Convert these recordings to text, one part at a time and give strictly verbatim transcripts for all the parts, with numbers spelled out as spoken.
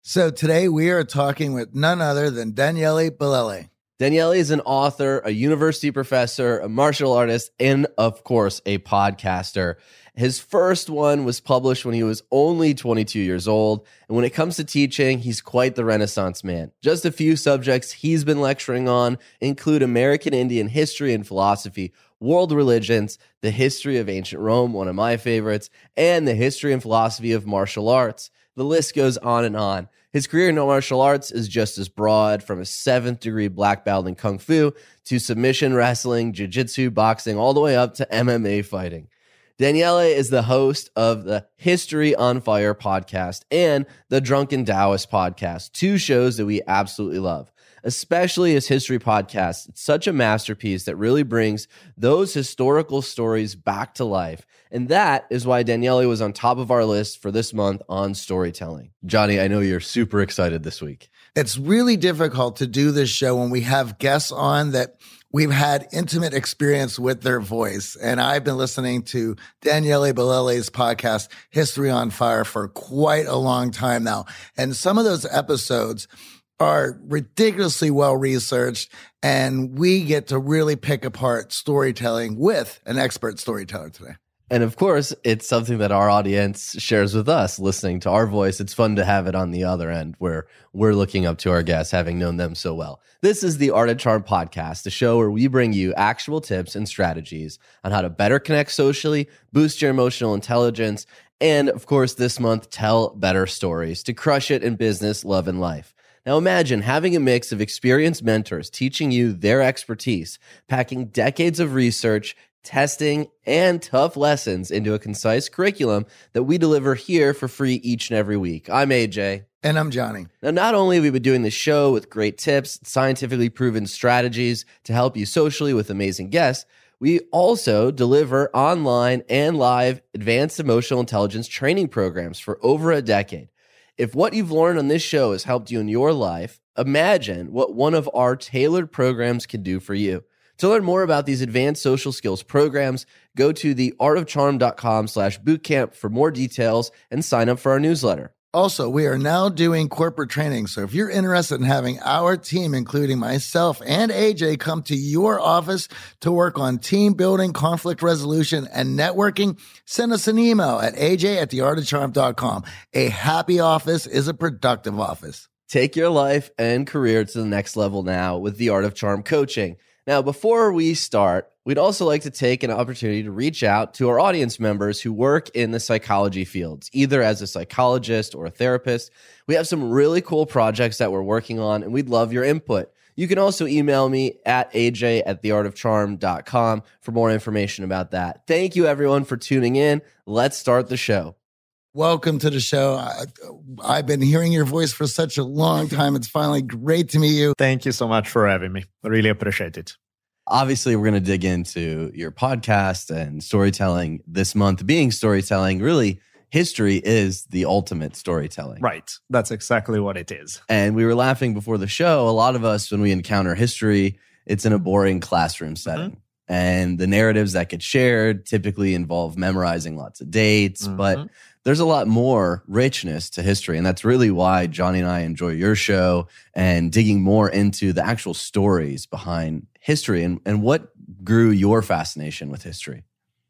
So today we are talking with none other than Daniele Bolelli. Daniele is an author, a university professor, a martial artist, and of course, a podcaster. His first one was published when he was only twenty-two years old. And when it comes to teaching, he's quite the Renaissance man. Just a few subjects he's been lecturing on include American Indian history and philosophy, world religions, the history of ancient Rome, one of my favorites, and the history and philosophy of martial arts. The list goes on and on. His career in martial arts is just as broad, from a seventh degree black belt in Kung Fu to submission wrestling, jiu-jitsu, boxing, all the way up to M M A fighting. Daniele is the host of the History on Fire podcast and the Drunken Taoist podcast, two shows that we absolutely love. Especially his history podcast. It's such a masterpiece that really brings those historical stories back to life. And that is why Daniele was on top of our list for this month on storytelling. Johnny, I know you're super excited this week. It's really difficult to do this show when we have guests on that we've had intimate experience with their voice. And I've been listening to Daniele Bolelli's podcast, History on Fire, for quite a long time now. And some of those episodes are ridiculously well-researched, and we get to really pick apart storytelling with an expert storyteller today. And of course, it's something that our audience shares with us, listening to our voice. It's fun to have it on the other end where we're looking up to our guests, having known them so well. This is the Art of Charm podcast, the show where we bring you actual tips and strategies on how to better connect socially, boost your emotional intelligence, and of course, this month, tell better stories to crush it in business, love, and life. Now imagine having a mix of experienced mentors teaching you their expertise, packing decades of research, testing, and tough lessons into a concise curriculum that we deliver here for free each and every week. I'm A J. And I'm Johnny. Now, not only have we been doing this show with great tips, scientifically proven strategies to help you socially with amazing guests, we also deliver online and live advanced emotional intelligence training programs for over a decade. If what you've learned on this show has helped you in your life, imagine what one of our tailored programs can do for you. To learn more about these advanced social skills programs, go to theartofcharm.com slash bootcamp for more details and sign up for our newsletter. Also, we are now doing corporate training. So if you're interested in having our team, including myself and A J, come to your office to work on team building, conflict resolution, and networking, send us an email at A J at the art of charm dot com. A happy office is a productive office. Take your life and career to the next level now with the Art of Charm coaching. Now, before we start, we'd also like to take an opportunity to reach out to our audience members who work in the psychology fields, either as a psychologist or a therapist. We have some really cool projects that we're working on, and we'd love your input. You can also email me at A J at the art of charm dot com for more information about that. Thank you, everyone, for tuning in. Let's start the show. Welcome to the show. I, I've been hearing your voice for such a long time. It's finally great to meet you. Thank you so much for having me. I really appreciate it. Obviously, we're going to dig into your podcast and storytelling this month. Being storytelling, really, history is the ultimate storytelling. Right. That's exactly what it is. And we were laughing before the show. A lot of us, when we encounter history, it's in a boring classroom setting. Mm-hmm. And the narratives that get shared typically involve memorizing lots of dates, mm-hmm. but there's a lot more richness to history. And that's really why Johnny and I enjoy your show and digging more into the actual stories behind history. And, and what grew your fascination with history?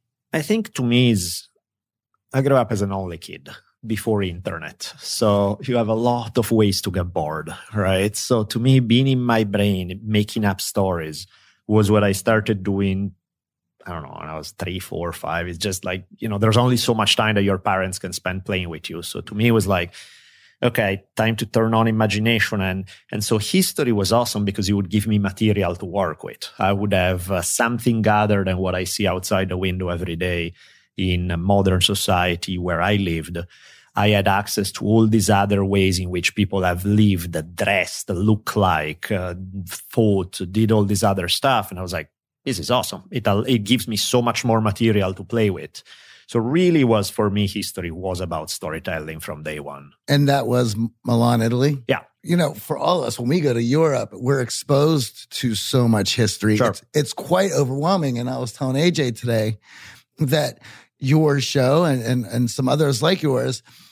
I think to me is, I grew up as an only kid before internet. So you have a lot of ways to get bored, right? So to me, being in my brain, making up stories was what I started doing. I don't know, when I was three, four, five. It's just like, you know, there's only so much time that your parents can spend playing with you. So to me, it was like, okay, time to turn on imagination. And, and so history was awesome because it would give me material to work with. I would have uh, something other than what I see outside the window every day in a modern society where I lived. I had access to all these other ways in which people have lived, dressed, looked like, uh, fought, did all this other stuff. And I was like, this is awesome. It, it gives me so much more material to play with. So really was, for me, history was about storytelling from day one. And that was Milan, Italy? Yeah. You know, for all of us, when we go to Europe, we're exposed to so much history. Sure. It's, it's quite overwhelming. And I was telling A J today that your show and, and, and some others like yours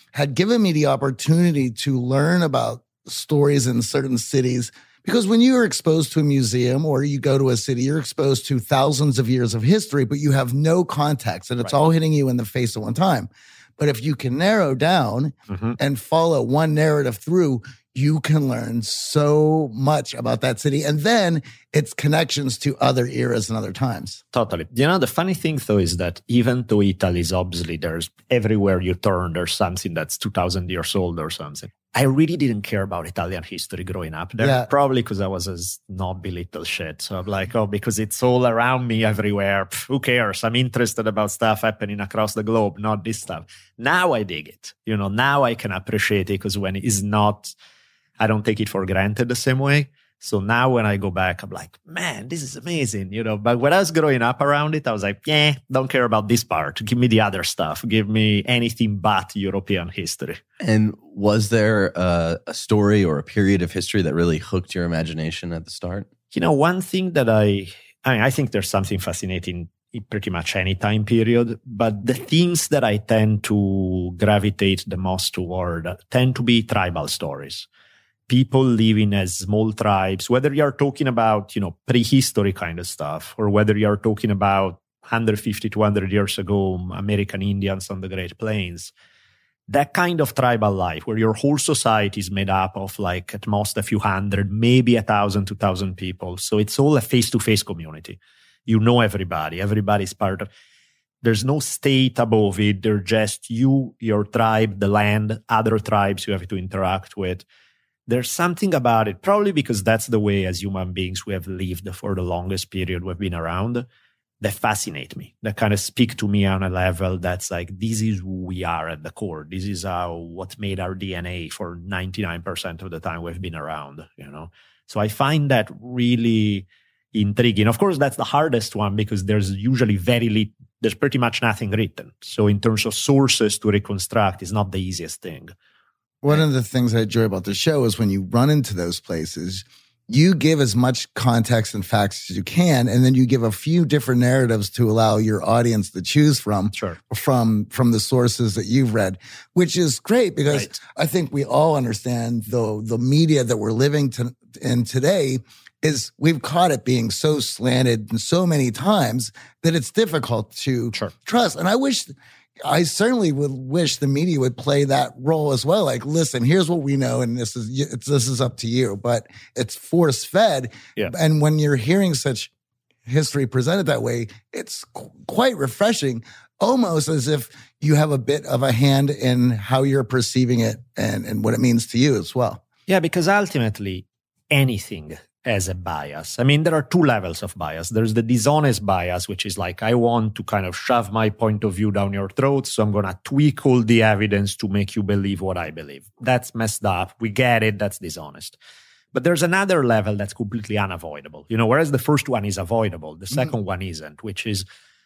had given me the opportunity to learn about stories in certain cities. Because when you are exposed to a museum or you go to a city, you're exposed to thousands of years of history, but you have no context and it's right. all hitting you in the face at one time. But if you can narrow down mm-hmm. and follow one narrative through, you can learn so much about that city. And then its connections to other eras and other times. Totally. You know, the funny thing, though, is that even though Italy is obviously there's everywhere you turn, there's something that's two thousand years old or something. I really didn't care about Italian history growing up there, yeah. probably because I was a snobby little shit. So I'm like, oh, because it's all around me everywhere. Pff, who cares? I'm interested about stuff happening across the globe, not this stuff. Now I dig it. You know, now I can appreciate it because when it is not, I don't take it for granted the same way. So now when I go back, I'm like, man, this is amazing, you know. But when I was growing up around it, I was like, yeah, don't care about this part. Give me the other stuff. Give me anything but European history. And was there a, a story or a period of history that really hooked your imagination at the start? You know, one thing that I, I mean, I think there's something fascinating in pretty much any time period, but the themes that I tend to gravitate the most toward tend to be tribal stories. People living as small tribes, whether you're talking about, you know, prehistory kind of stuff, or whether you're talking about one hundred fifty, two hundred years ago, American Indians on the Great Plains, that kind of tribal life where your whole society is made up of like at most a few hundred, maybe a thousand, two thousand people. So it's all a face-to-face community. You know everybody. Everybody's part of. There's no state above it. They're just you, your tribe, the land, other tribes you have to interact with. There's something about it, probably because that's the way as human beings we have lived for the longest period we've been around, that fascinate me, that kind of speak to me on a level that's like, this is who we are at the core. This is how what made our D N A for ninety-nine percent of the time we've been around, you know? So I find that really intriguing. Of course, that's the hardest one because there's usually very little, there's pretty much nothing written. So in terms of sources to reconstruct, it's not the easiest thing. One of the things I enjoy about the show is when you run into those places, you give as much context and facts as you can, and then you give a few different narratives to allow your audience to choose from, sure. from, from the sources that you've read, which is great because right. I think we all understand the, the media that we're living to, in today is we've caught it being so slanted so many times that it's difficult to sure. trust. And I wish... I certainly would wish the media would play that role as well. Like, listen, here's what we know, and this is it's, this is up to you. But it's force fed, yeah. and when you're hearing such history presented that way, it's qu- quite refreshing, almost as if you have a bit of a hand in how you're perceiving it and and what it means to you as well. Yeah, because ultimately, anything as a bias. I mean, there are two levels of bias. There's the dishonest bias, which is like, I want to kind of shove my point of view down your throat, so I'm going to tweak all the evidence to make you believe what I believe. That's messed up. We get it. That's dishonest. But there's another level that's completely unavoidable. You know, whereas the first one is avoidable, the second mm. one isn't, which is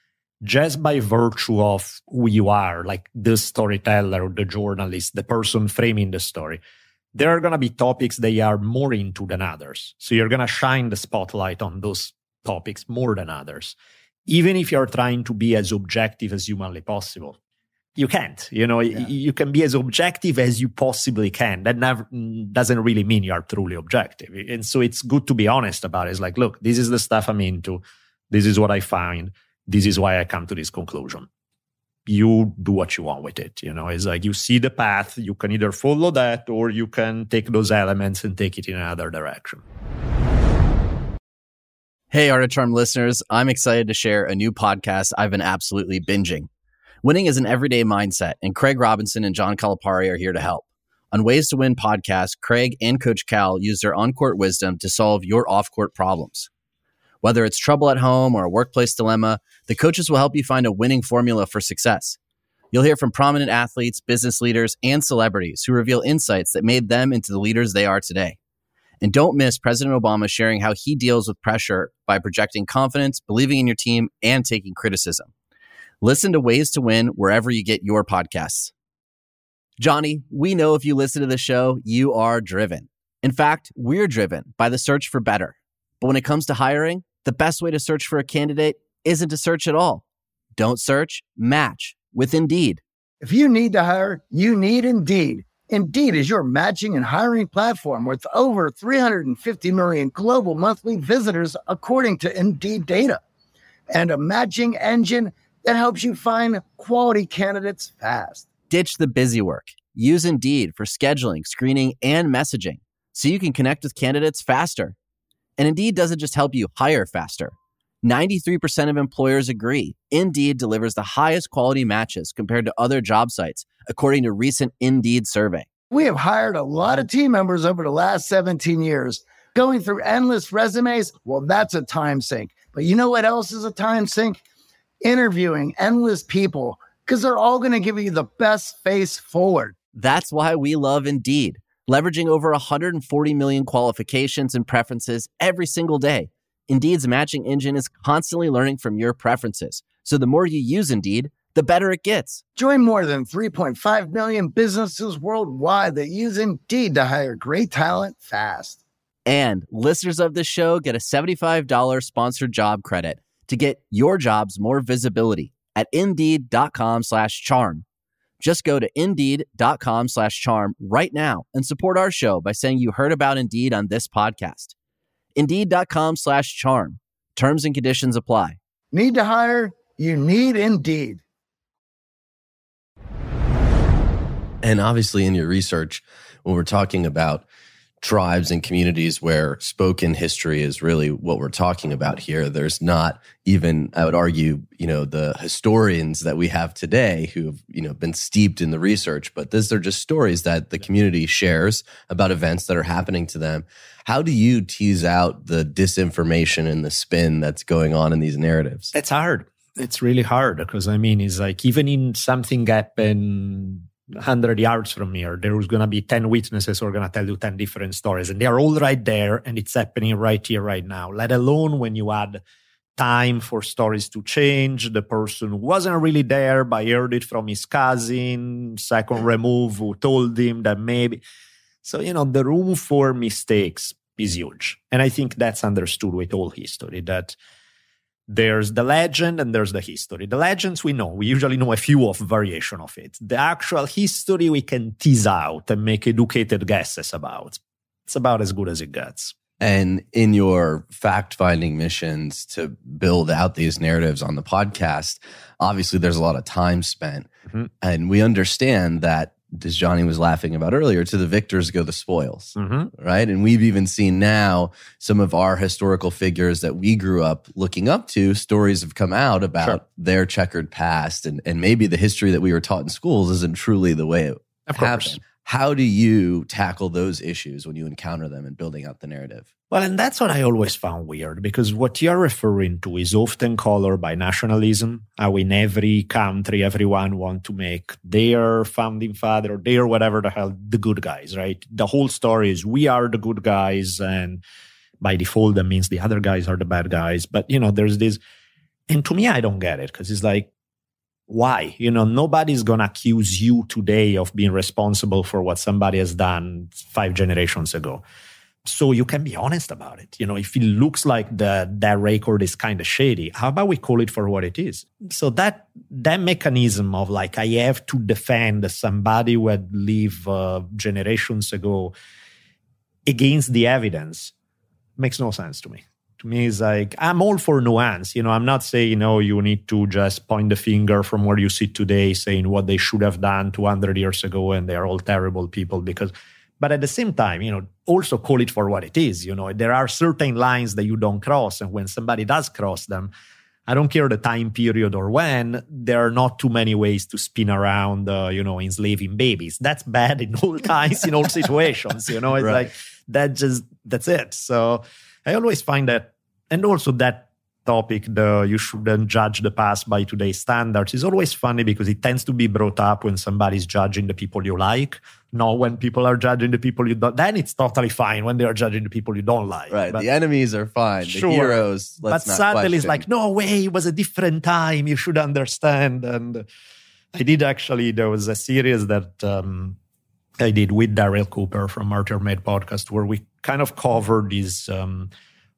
just by virtue of who you are, like the storyteller or the journalist, the person framing the story. There are going to be topics they are more into than others. So you're going to shine the spotlight on those topics more than others. Even if you're trying to be as objective as humanly possible, you can't. You know, yeah. you can be as objective as you possibly can. That never doesn't really mean you're truly objective. And so it's good to be honest about it. It's like, look, this is the stuff I'm into. This is what I find. This is why I come to this conclusion. You do what you want with it. You know, it's like you see the path, you can either follow that or you can take those elements and take it in another direction. Hey, Art of Charm listeners, I'm excited to share a new podcast I've been absolutely binging. Winning is an everyday mindset, and Craig Robinson and John Calipari are here to help. On Ways to Win podcast, Craig and Coach Cal use their on-court wisdom to solve your off-court problems. Whether it's trouble at home or a workplace dilemma, the coaches will help you find a winning formula for success. You'll hear from prominent athletes, business leaders, and celebrities who reveal insights that made them into the leaders they are today. And don't miss President Obama sharing how he deals with pressure by projecting confidence, believing in your team, and taking criticism. Listen to Ways to Win wherever you get your podcasts. Johnny, we know if you listen to the show, you are driven. In fact, we're driven by the search for better. But when it comes to hiring, the best way to search for a candidate isn't to search at all. Don't search, match with Indeed. If you need to hire, you need Indeed. Indeed is your matching and hiring platform with over three hundred fifty million global monthly visitors, according to Indeed data, and a matching engine that helps you find quality candidates fast. Ditch the busy work. Use Indeed for scheduling, screening, and messaging so you can connect with candidates faster. And Indeed doesn't just help you hire faster. ninety-three percent of employers agree Indeed delivers the highest quality matches compared to other job sites, according to a recent Indeed survey. We have hired a lot of team members over the last seventeen years. Going through endless resumes, well, that's a time sink. But you know what else is a time sink? Interviewing endless people, because they're all going to give you the best face forward. That's why we love Indeed, leveraging over one hundred forty million qualifications and preferences every single day. Indeed's matching engine is constantly learning from your preferences. So the more you use Indeed, the better it gets. Join more than three point five million businesses worldwide that use Indeed to hire great talent fast. And listeners of this show get a seventy-five dollars sponsored job credit to get your jobs more visibility at Indeed.com slash charm. Just go to Indeed.com slash charm right now and support our show by saying you heard about Indeed on this podcast. Indeed.com slash charm. Terms and conditions apply. Need to hire? You need Indeed. And obviously in your research, when we're talking about tribes and communities where spoken history is really what we're talking about here, there's not even, I would argue, you know, the historians that we have today who've, you know, been steeped in the research, but these are just stories that the community shares about events that are happening to them. How do you tease out the disinformation and the spin that's going on in these narratives? It's hard. It's really hard because, I mean, it's like even in something happened one hundred yards from here, there was going to be ten witnesses who are going to tell you ten different stories. And they are all right there, and it's happening right here, right now. Let alone when you add time for stories to change. The person who wasn't really there, but heard it from his cousin, second remove, who told him that maybe. So, you know, the room for mistakes is huge. And I think that's understood with all history, that there's the legend and there's the history. The legends we know. We usually know a few of variation of it. The actual history we can tease out and make educated guesses about. It's about as good as it gets. And in your fact-finding missions to build out these narratives on the podcast, obviously there's a lot of time spent. Mm-hmm. And we understand that, as Johnny was laughing about earlier, to the victors go the spoils, mm-hmm. right? And we've even seen now some of our historical figures that we grew up looking up to, stories have come out about sure. their checkered past, and, and maybe the history that we were taught in schools isn't truly the way it of happened. Course. How do you tackle those issues when you encounter them in building out the narrative? Well, and that's what I always found weird, because what you're referring to is often colored by nationalism, how in every country, everyone want to make their founding father or their whatever the hell the good guys, right? The whole story is we are the good guys, and by default, that means the other guys are the bad guys. But, you know, there's this, and to me, I don't get it, because it's like, why? You know, nobody's going to accuse you today of being responsible for what somebody has done five generations ago. So you can be honest about it. You know, if it looks like the, that record is kind of shady, how about we call it for what it is? So that that mechanism of like, I have to defend somebody who had lived uh, generations ago against the evidence makes no sense to me. To me, it's like, I'm all for nuance. You know, I'm not saying, you know, you need to just point the finger from where you sit today saying what they should have done two hundred years ago and they're all terrible people, because, but at the same time, you know, also call it for what it is. You know, there are certain lines that you don't cross. And when somebody does cross them, I don't care the time period or when, there are not too many ways to spin around, uh, you know, enslaving babies. That's bad in all times, in all situations. You know, it's right. like, that just, that's it. So I always find that, and also that topic, the you shouldn't judge the past by today's standards, is always funny because it tends to be brought up when somebody's judging the people you like, not when people are judging the people you don't. Then it's totally fine when they are judging the people you don't like. Right. But, the enemies are fine. Sure. The heroes, let's but not suddenly question. It's like, no way, it was a different time. You should understand. And I did actually, there was a series that um, I did with Daryl Cooper from Martyr Made podcast where we kind of covered this um,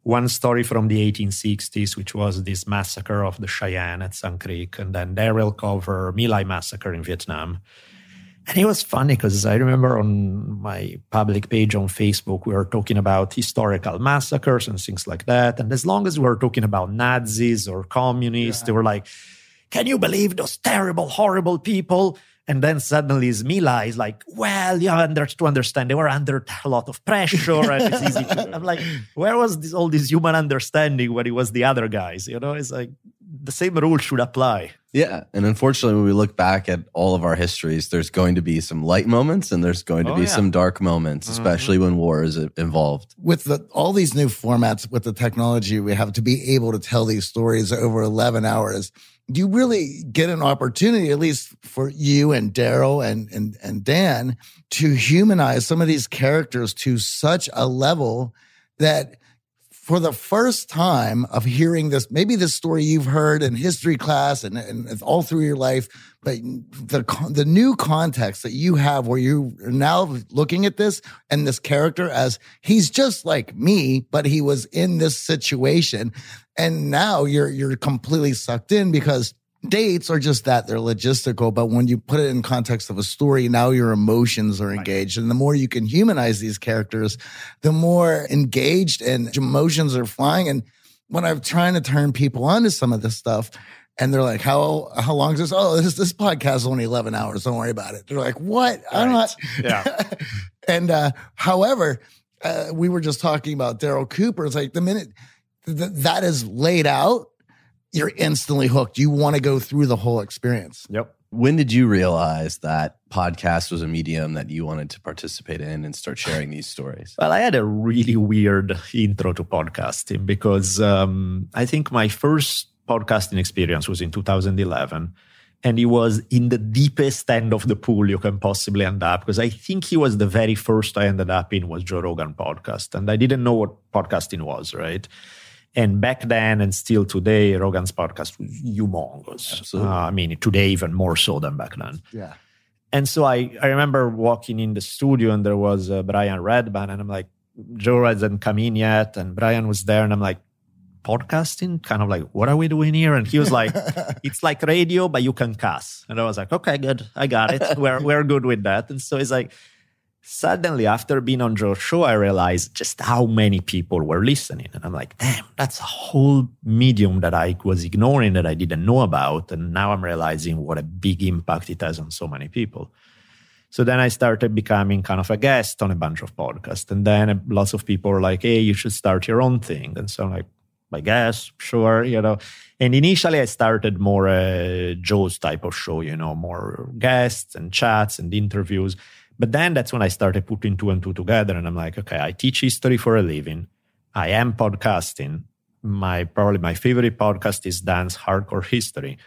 one story from the eighteen sixties, which was this massacre of the Cheyenne at Sunk Creek, and then Daryl cover My Lai massacre in Vietnam. And it was funny because I remember on my public page on Facebook, we were talking about historical massacres and things like that. And as long as we were talking about Nazis or communists, yeah. they were like, can you believe those terrible, horrible people? And then suddenly My Lai is like, well, yeah, under, to understand, they were under a lot of pressure and it's easy to... I'm like, where was this, all this human understanding when it was the other guys? You know, it's like the same rule should apply. Yeah. And unfortunately, when we look back at all of our histories, there's going to be some light moments and there's going to oh, be yeah. some dark moments, especially mm-hmm. when war is involved. With the, all these new formats, with the technology we have to be able to tell these stories over eleven hours, you really get an opportunity, at least for you and Daryl and, and, and Dan, to humanize some of these characters to such a level that for the first time of hearing this, maybe this story you've heard in history class and, and all through your life, but the the new context that you have where you are now looking at this and this character as he's just like me, but he was in this situation. And now you're you're completely sucked in because dates are just that, they're logistical. But when you put it in context of a story, now your emotions are engaged. Right. And the more you can humanize these characters, the more engaged and emotions are flying. And when I'm trying to turn people on to some of this stuff, and they're like, how how long is this? Oh, this this podcast is only eleven hours. Don't worry about it. They're like, what? Right. I'm not. Yeah. and uh, however, uh, we were just talking about Daryl Cooper. It's like the minute th- that is laid out, you're instantly hooked. You want to go through the whole experience. Yep. When did you realize that podcast was a medium that you wanted to participate in and start sharing these stories? Well, I had a really weird intro to podcasting because um, I think my first podcasting experience was in two thousand eleven. And he was in the deepest end of the pool you can possibly end up, because I think he was the very first I ended up in was Joe Rogan podcast. And I didn't know what podcasting was, right? And back then and still today, Rogan's podcast was humongous. Absolutely. Uh, I mean, today even more so than back then. Yeah. And so I, I remember walking in the studio and there was uh, Brian Redban, and I'm like, Joe hasn't come in yet. And Brian was there and I'm like, podcasting? Kind of like, what are we doing here? And he was like, it's like radio, but you can cuss. And I was like, okay, good. I got it. We're, we're good with that. And so it's like, suddenly after being on Joe's show, I realized just how many people were listening. And I'm like, damn, that's a whole medium that I was ignoring, that I didn't know about. And now I'm realizing what a big impact it has on so many people. So then I started becoming kind of a guest on a bunch of podcasts. And then lots of people were like, hey, you should start your own thing. And so I'm like, I guess, sure, you know. And initially I started more a Joe's type of show, you know, more guests and chats and interviews. But then that's when I started putting two and two together. And I'm like, okay, I teach history for a living. I am podcasting. My probably my favorite podcast is Dan's Hardcore History.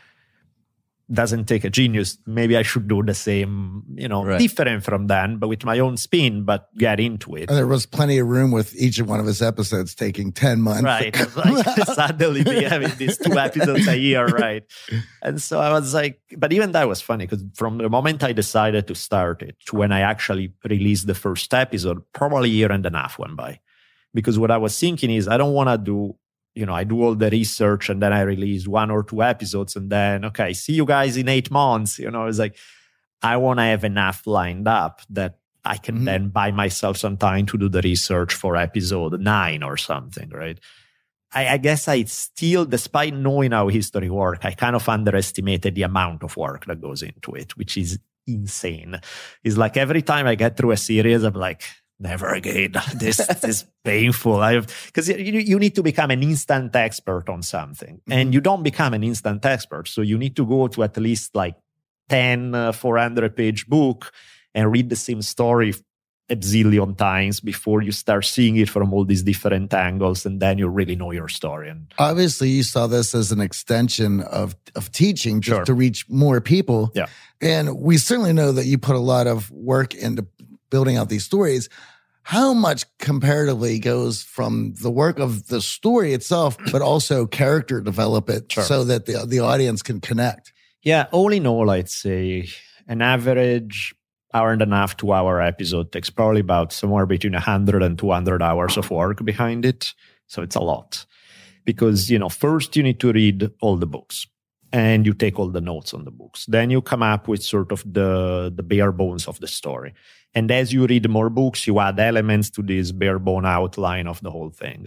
Doesn't take a genius. Maybe I should do the same, you know, right. different from Dan, but with my own spin, but get into it. And there was plenty of room with each one of his episodes taking ten months. Right. Like, suddenly they having these two episodes a year, right? And so I was like, but even that was funny because from the moment I decided to start it to when I actually released the first episode, probably a year and a half went by. Because what I was thinking is I don't want to do, you know, I do all the research and then I release one or two episodes and then, okay, see you guys in eight months. You know, it's like, I want to have enough lined up that I can mm-hmm. then buy myself some time to do the research for episode nine or something, right? I, I guess I still, despite knowing how history works, I kind of underestimated the amount of work that goes into it, which is insane. It's like every time I get through a series, I'm like, never again. This, this is painful. I because you, you need to become an instant expert on something, mm-hmm. and you don't become an instant expert. So you need to go to at least like ten uh, four hundred page book and read the same story a zillion times before you start seeing it from all these different angles, and then you really know your story. And obviously, you saw this as an extension of of teaching, just sure. to reach more people. Yeah, and we certainly know that you put a lot of work into building out these stories. How much comparatively goes from the work of the story itself, but also character development sure. so that the the audience can connect? Yeah, all in all, I'd say an average hour and a half, two hour episode takes probably about somewhere between one hundred and two hundred hours of work behind it. So it's a lot. Because, you know, first you need to read all the books and you take all the notes on the books. Then you come up with sort of the, the bare bones of the story. And as you read more books, you add elements to this bare bone outline of the whole thing.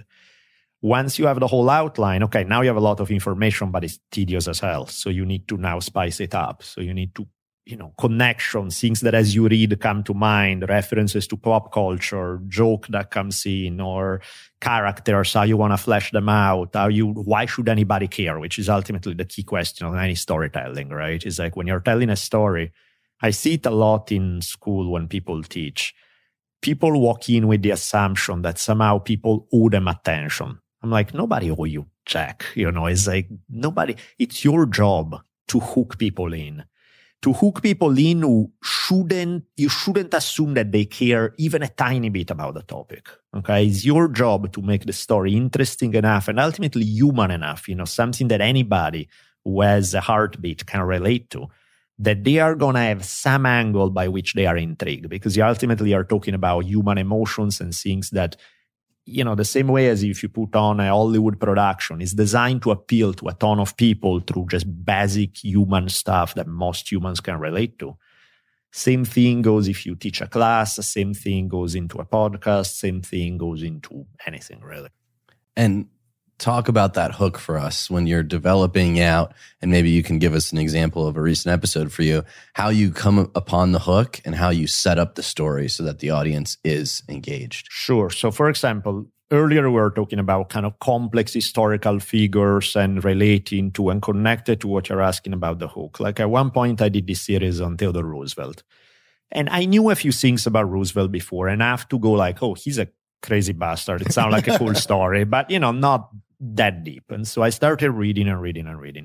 Once you have the whole outline, okay, now you have a lot of information, but it's tedious as hell. So you need to now spice it up. So you need to, you know, connections, things that as you read come to mind, references to pop culture, joke that comes in, or characters, how you want to flesh them out, how you, why should anybody care, which is ultimately the key question of any storytelling, right? It's like when you're telling a story, I see it a lot in school when people teach. People walk in with the assumption that somehow people owe them attention. I'm like, nobody owe you jack, you know, it's like nobody, it's your job to hook people in. To hook people in who shouldn't, you shouldn't assume that they care even a tiny bit about the topic. Okay. It's your job to make the story interesting enough and ultimately human enough, you know, something that anybody who has a heartbeat can relate to, that they are going to have some angle by which they are intrigued, because you ultimately are talking about human emotions and things that, you know, the same way as if you put on a Hollywood production, is designed to appeal to a ton of people through just basic human stuff that most humans can relate to. Same thing goes if you teach a class, same thing goes into a podcast, same thing goes into anything, really. And talk about that hook for us when you're developing out, and maybe you can give us an example of a recent episode for you, how you come upon the hook and how you set up the story so that the audience is engaged. Sure. So for example, earlier we were talking about kind of complex historical figures and relating to and connected to what you're asking about the hook. Like at one point I did this series on Theodore Roosevelt, and I knew a few things about Roosevelt before, enough to go like, oh, he's a crazy bastard. It sounds like a cool story, but you know, not that deep. And so I started reading and reading and reading.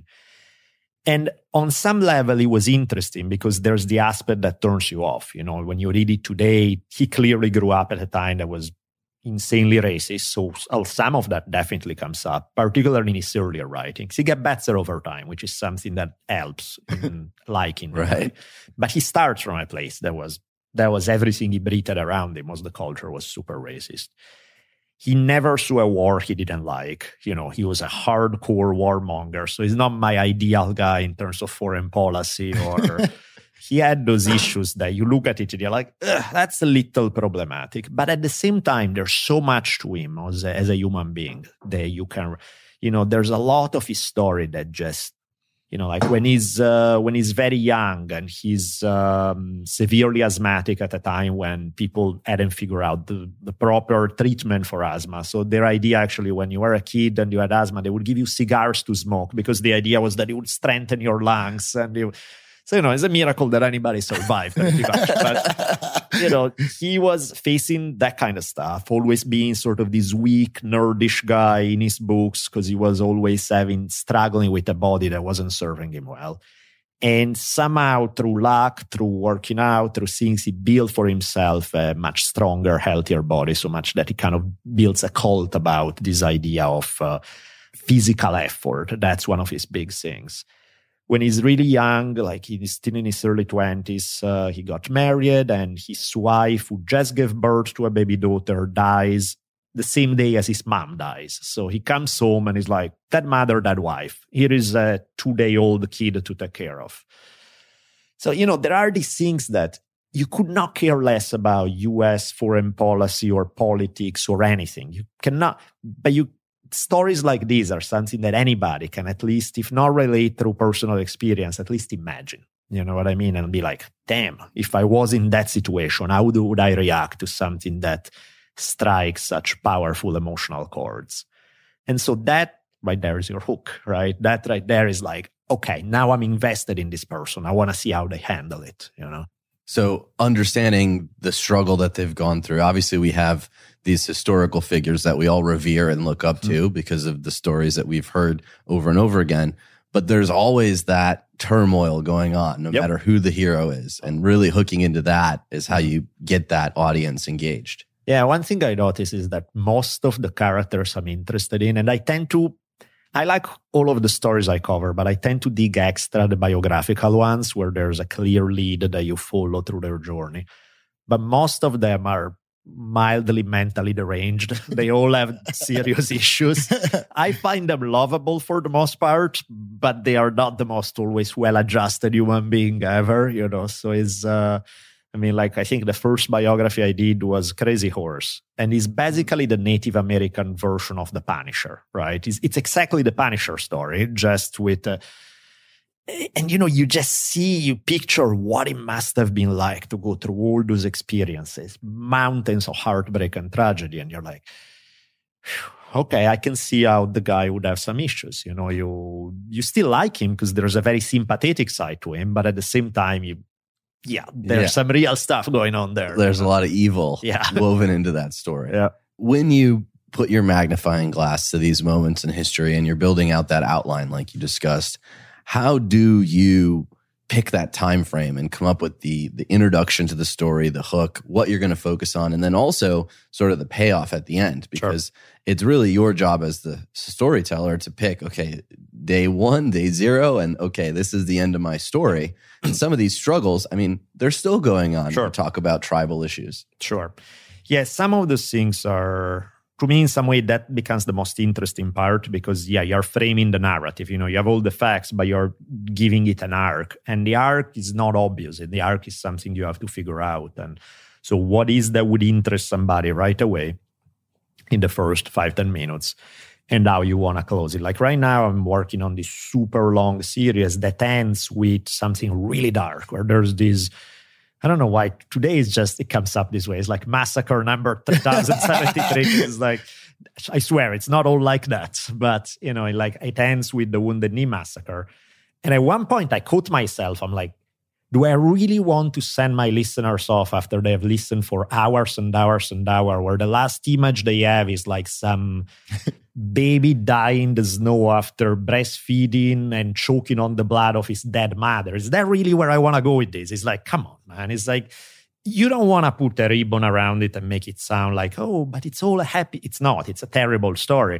And on some level, it was interesting because there's the aspect that turns you off. You know, when you read it today, he clearly grew up at a time that was insanely racist. So some of that definitely comes up, particularly in his earlier writings. He gets better over time, which is something that helps in liking. Right. But he starts from a place that was, that was everything he breathed around him was the culture was super racist. He never saw a war he didn't like. You know, he was a hardcore warmonger. So he's not my ideal guy in terms of foreign policy. Or he had those issues that you look at it and you're like, that's a little problematic. But at the same time, there's so much to him as a, as a human being that you can, you know, there's a lot of his story that just, you know, like when he's uh, when he's very young and he's um, severely asthmatic at a time when people hadn't figured out the, the proper treatment for asthma. So their idea actually, when you were a kid and you had asthma, they would give you cigars to smoke because the idea was that it would strengthen your lungs. And you, so, you know, it's a miracle that anybody survived pretty much. But, you know, he was facing that kind of stuff, always being sort of this weak, nerdish guy in his books because he was always having, struggling with a body that wasn't serving him well. And somehow through luck, through working out, through things, he built for himself a much stronger, healthier body, so much that he kind of builds a cult about this idea of uh, physical effort. That's one of his big things. When he's really young, like he's still in his early twenties, uh, he got married, and his wife, who just gave birth to a baby daughter, dies the same day as his mom dies. So he comes home and he's like, that mother, that wife, here is a two-day-old kid to take care of. So, you know, there are these things that you could not care less about U S foreign policy or politics or anything. You cannot, but you stories like these are something that anybody can at least, if not relate through personal experience, at least imagine. You know what I mean? And be like, damn, if I was in that situation, how would I react to something that strikes such powerful emotional chords? And so that right there is your hook, right? That right there is like, okay, now I'm invested in this person. I want to see how they handle it, you know? So understanding the struggle that they've gone through, obviously we have these historical figures that we all revere and look up to mm-hmm. because of the stories that we've heard over and over again. But there's always that turmoil going on, no yep. matter who the hero is. And really hooking into that is how you get that audience engaged. Yeah, one thing I notice is that most of the characters I'm interested in, and I tend to, I like all of the stories I cover, but I tend to dig extra the biographical ones where there's a clear lead that you follow through their journey. But most of them are mildly mentally deranged. They all have serious issues. I find them lovable for the most part, but they are not the most always well-adjusted human being ever, you know. So it's, uh, I mean, like, I think the first biography I did was Crazy Horse, and it's basically the Native American version of The Punisher, right? It's, it's exactly the Punisher story, just with... Uh, And, you know, you just see, you picture what it must have been like to go through all those experiences, mountains of heartbreak and tragedy. And you're like, okay, I can see how the guy would have some issues. You know, you you still like him because there's a very sympathetic side to him. But at the same time, you, yeah, there's yeah. some real stuff going on there. There's you know? a lot of evil yeah. woven into that story. Yeah. When you put your magnifying glass to these moments in history and you're building out that outline like you discussed, how do you pick that time frame and come up with the the introduction to the story, the hook, what you're going to focus on, and then also sort of the payoff at the end? Because sure. it's really your job as the storyteller to pick, okay, day one, day zero, and okay, this is the end of my story. And some of these struggles, I mean, they're still going on. Sure. To talk about tribal issues. Sure. Yeah, some of those things are... To me, in some way, that becomes the most interesting part because, yeah, you're framing the narrative. You know, you have all the facts, but you're giving it an arc. And the arc is not obvious. The arc is something you have to figure out. And so what is that would interest somebody right away in the first five, ten minutes? And how you want to close it. Like right now, I'm working on this super long series that ends with something really dark, where there's this... I don't know why today is just, it comes up this way. It's like massacre number three thousand seventy-three. It's like, I swear, it's not all like that. But, you know, like it ends with the Wounded Knee massacre. And at one point I caught myself. I'm like, do I really want to send my listeners off after they have listened for hours and hours and hours, where the last image they have is like some baby dying in the snow after breastfeeding and choking on the blood of his dead mother? Is that really where I want to go with this? It's like, come on, man. It's like, you don't want to put a ribbon around it and make it sound like, oh, but it's all happy. It's not. It's a terrible story.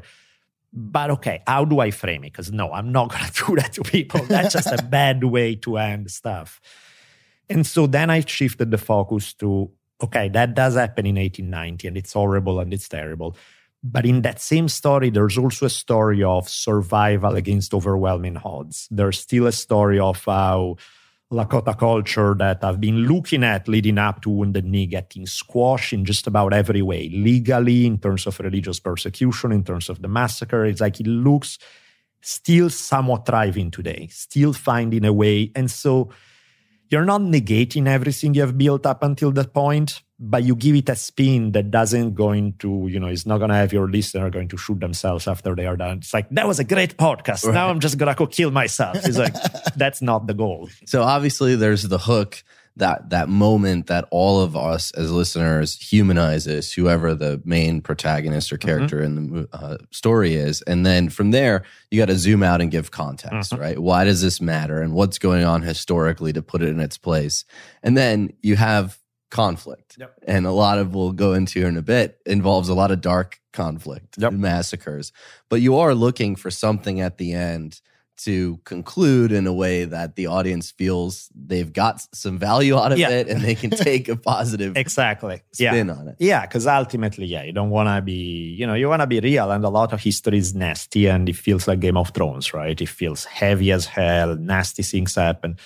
But okay, how do I frame it? Because no, I'm not going to do that to people. That's just a bad way to end stuff. And so then I shifted the focus to, okay, that does happen in eighteen ninety and it's horrible and it's terrible. But in that same story, there's also a story of survival against overwhelming odds. There's still a story of how Lakota culture that I've been looking at leading up to Wounded Knee getting squashed in just about every way, legally, in terms of religious persecution, in terms of the massacre. It's like it looks still somewhat thriving today, still finding a way. And so you're not negating everything you have built up until that point, but you give it a spin that doesn't going to, you know, it's not going to have your listener going to shoot themselves after they are done. It's like, that was a great podcast. Right. Now I'm just going to go kill myself. It's like, that's not the goal. So obviously there's the hook, that that moment that all of us as listeners humanizes whoever the main protagonist or character mm-hmm. in the uh, story is. And then from there, you got to zoom out and give context, mm-hmm. right? Why does this matter? And what's going on historically to put it in its place? And then you have conflict. Yep. And a lot of, we'll go into here in a bit, involves a lot of dark conflict yep. and massacres. But you are looking for something at the end to conclude in a way that the audience feels they've got some value out of yeah. it and they can take a positive exactly spin yeah. on it. Yeah, because ultimately, yeah, you don't want to be, you know, you want to be real, and a lot of history is nasty and it feels like Game of Thrones, right? It feels heavy as hell, nasty things happen.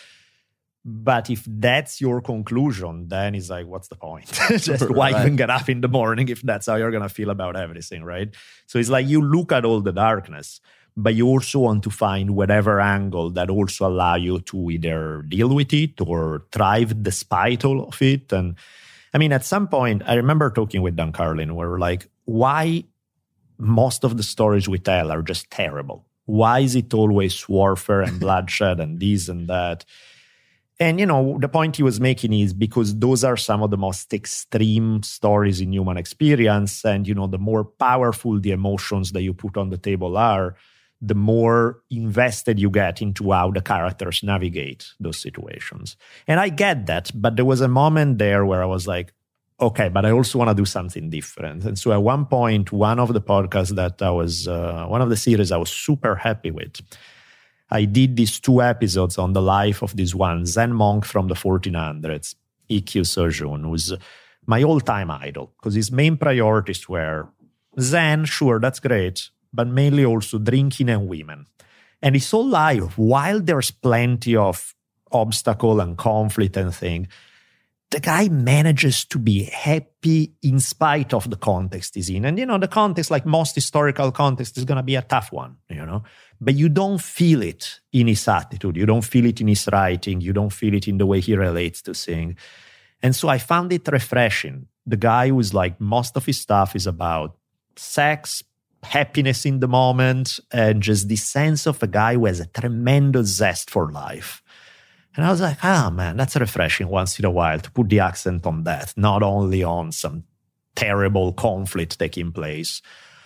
But if that's your conclusion, then it's like, what's the point? Just why right. even get up in the morning if that's how you're going to feel about everything, right? So it's like you look at all the darkness, but you also want to find whatever angle that also allow you to either deal with it or thrive despite all of it. And I mean, at some point, I remember talking with Dan Carlin, where we're like, why most of the stories we tell are just terrible? Why is it always warfare and bloodshed and this and that? And, you know, the point he was making is because those are some of the most extreme stories in human experience. And, you know, the more powerful the emotions that you put on the table are, the more invested you get into how the characters navigate those situations. And I get that, but there was a moment there where I was like, okay, but I also want to do something different. And so at one point, one of the podcasts that I was, uh, one of the series I was super happy with, I did these two episodes on the life of this one Zen monk from the fourteen hundreds, Ikkyu Sojun, who's my all-time idol, because his main priorities were Zen, sure, that's great, but mainly also drinking and women. And his whole life, while there's plenty of obstacle and conflict and thing, the guy manages to be happy in spite of the context he's in. And, you know, the context, like most historical context, is going to be a tough one, you know. But you don't feel it in his attitude. You don't feel it in his writing. You don't feel it in the way he relates to things. And so I found it refreshing. The guy who's like, most of his stuff is about sex, happiness in the moment, and just this sense of a guy who has a tremendous zest for life. And I was like, ah, man, that's refreshing once in a while to put the accent on that, not only on some terrible conflict taking place.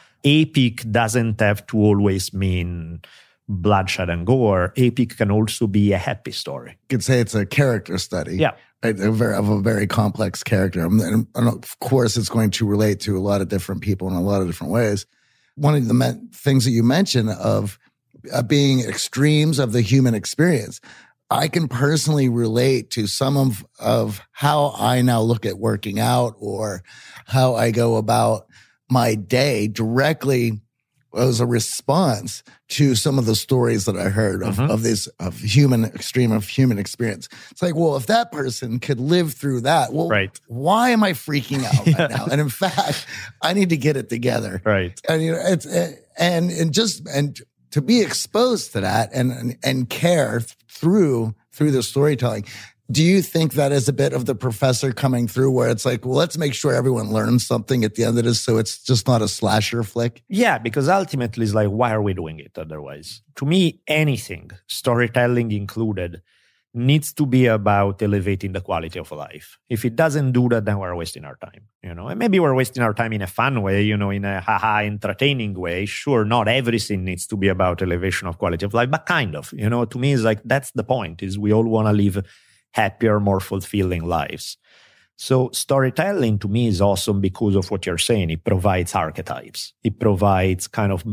Epic doesn't have to always mean bloodshed and gore. Epic can also be a happy story. You could say it's a character study. Yeah. Right, a very, of a very complex character. And, and of course, it's going to relate to a lot of different people in a lot of different ways. One of the me- things that you mentioned of uh, being extremes of the human experience, I can personally relate to some of, of how I now look at working out or how I go about my day directly as a response to some of the stories that I heard of, mm-hmm. of this, of human extreme of human experience. It's like, well, if that person could live through that, well, right. why am I freaking out yeah. right now? And in fact, I need to get it together. Right. And, you know, it's, and, and just, and to be exposed to that and, and, and care through, through the storytelling. Do you think that is a bit of the professor coming through where it's like, well, let's make sure everyone learns something at the end of this so it's just not a slasher flick? Yeah, because ultimately it's like, why are we doing it otherwise? To me, anything, storytelling included, needs to be about elevating the quality of life. If it doesn't do that, then we're wasting our time, you know? And maybe we're wasting our time in a fun way, you know, in a haha entertaining way. Sure, not everything needs to be about elevation of quality of life, but kind of, you know, to me, it's like, that's the point, is we all want to live happier, more fulfilling lives. So storytelling to me is awesome because of what you're saying. It provides archetypes. It provides kind of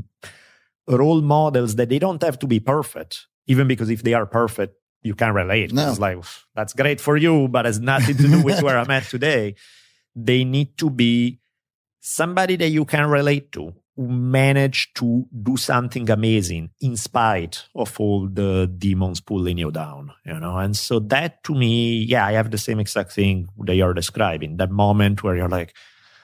role models that they don't have to be perfect, even because if they are perfect, you can relate. No. It's like, that's great for you, but has nothing to do with where I'm at today. They need to be somebody that you can relate to, who managed to do something amazing in spite of all the demons pulling you down, you know? And so that to me, yeah, I have the same exact thing that you're describing, that moment where you're like,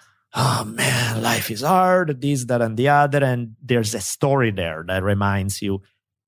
oh man, life is hard, this, that, and the other. And there's a story there that reminds you,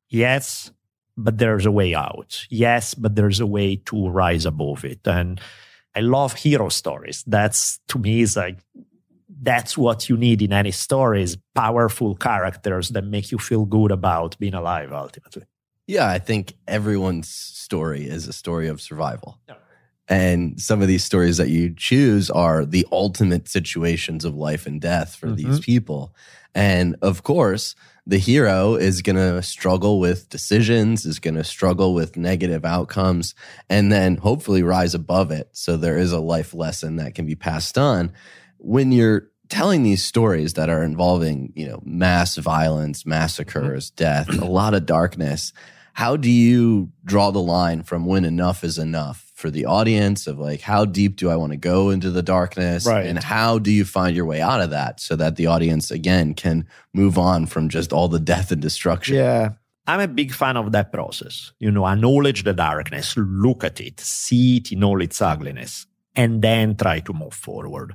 yes, but there's a way out. Yes, but there's a way to rise above it. And I love hero stories. That's, to me, is like, that's what you need in any story, is powerful characters that make you feel good about being alive, ultimately. Yeah, I think everyone's story is a story of survival. Yeah. And some of these stories that you choose are the ultimate situations of life and death for mm-hmm. these people. And of course, the hero is going to struggle with decisions, is going to struggle with negative outcomes, and then hopefully rise above it. So there is a life lesson that can be passed on. When you're telling these stories that are involving, you know, mass violence, massacres, death, a lot of darkness, how do you draw the line from when enough is enough for the audience of like, how deep do I want to go into the darkness? Right. And how do you find your way out of that so that the audience, again, can move on from just all the death and destruction? Yeah. I'm a big fan of that process. You know, acknowledge the darkness, look at it, see it in all its ugliness, and then try to move forward.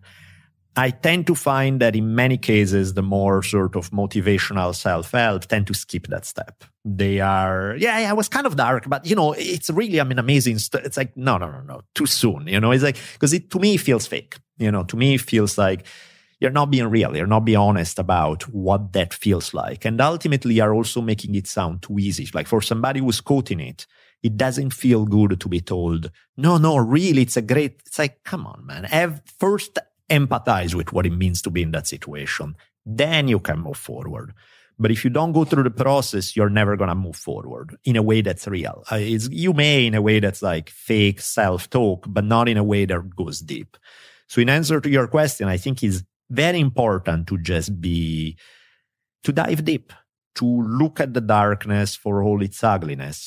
I tend to find that in many cases, the more sort of motivational self-help tend to skip that step. They are, yeah, yeah, it was kind of dark, but, you know, it's really, I mean, amazing. St- it's like, no, no, no, no, too soon. You know, it's like, because it, to me, it feels fake. You know, to me, it feels like you're not being real. You're not being honest about what that feels like. And ultimately, you're also making it sound too easy. Like for somebody who's quoting it, it doesn't feel good to be told, no, no, really, it's a great, it's like, come on, man. Have first empathize with what it means to be in that situation. Then you can move forward. But if you don't go through the process, you're never going to move forward in a way that's real. Uh, it's, you may in a way that's like fake self-talk, but not in a way that goes deep. So in answer to your question, I think it's very important to just be, to dive deep, to look at the darkness for all its ugliness,